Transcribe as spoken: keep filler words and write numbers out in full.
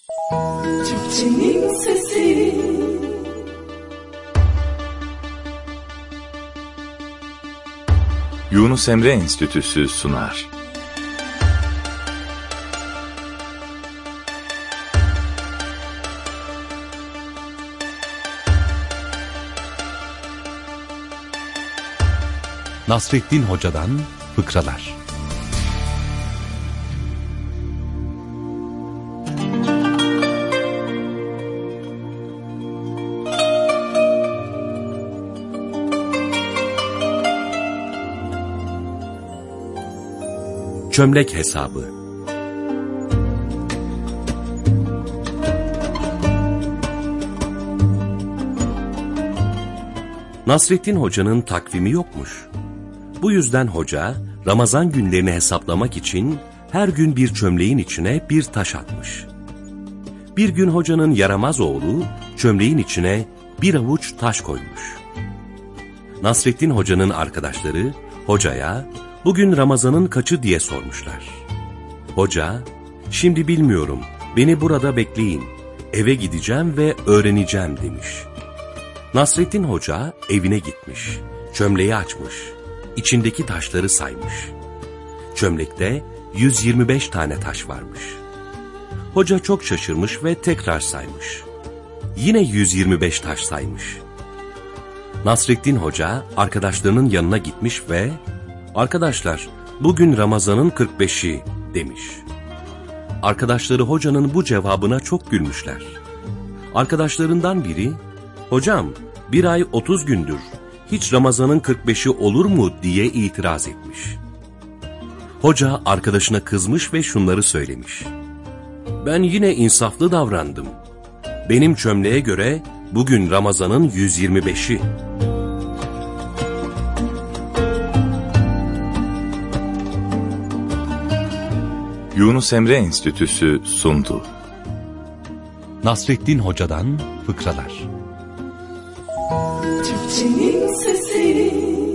Türkçenin sesi. Yunus Emre Enstitüsü sunar. Nasrettin Hoca'dan fıkralar. Çömlek hesabı. Nasrettin Hoca'nın takvimi yokmuş. Bu yüzden hoca, Ramazan günlerini hesaplamak için her gün bir çömleğin içine bir taş atmış. Bir gün hocanın yaramaz oğlu, çömleğin içine bir avuç taş koymuş. Nasrettin Hoca'nın arkadaşları, hocaya, bugün Ramazan'ın kaçı diye sormuşlar. Hoca, şimdi bilmiyorum, beni burada bekleyin, eve gideceğim ve öğreneceğim demiş. Nasrettin Hoca evine gitmiş, çömleği açmış. İçindeki taşları saymış. Çömlekte yüz yirmi beş tane taş varmış. Hoca çok şaşırmış ve tekrar saymış. Yine yüz yirmi beş taş saymış. Nasrettin Hoca arkadaşlarının yanına gitmiş ve "Arkadaşlar, bugün Ramazan'ın kırk beşi" demiş. Arkadaşları hocanın bu cevabına çok gülmüşler. Arkadaşlarından biri, "Hocam, bir ay otuz gündür. Hiç Ramazan'ın kırk beşi olur mu?" diye itiraz etmiş. Hoca arkadaşına kızmış ve şunları söylemiş. "Ben yine insaflı davrandım. Benim çömleğe göre bugün Ramazan'ın yüz yirmi beşi. Yunus Emre Enstitüsü sundu. Nasrettin Hoca'dan fıkralar. Türkçenin sesi.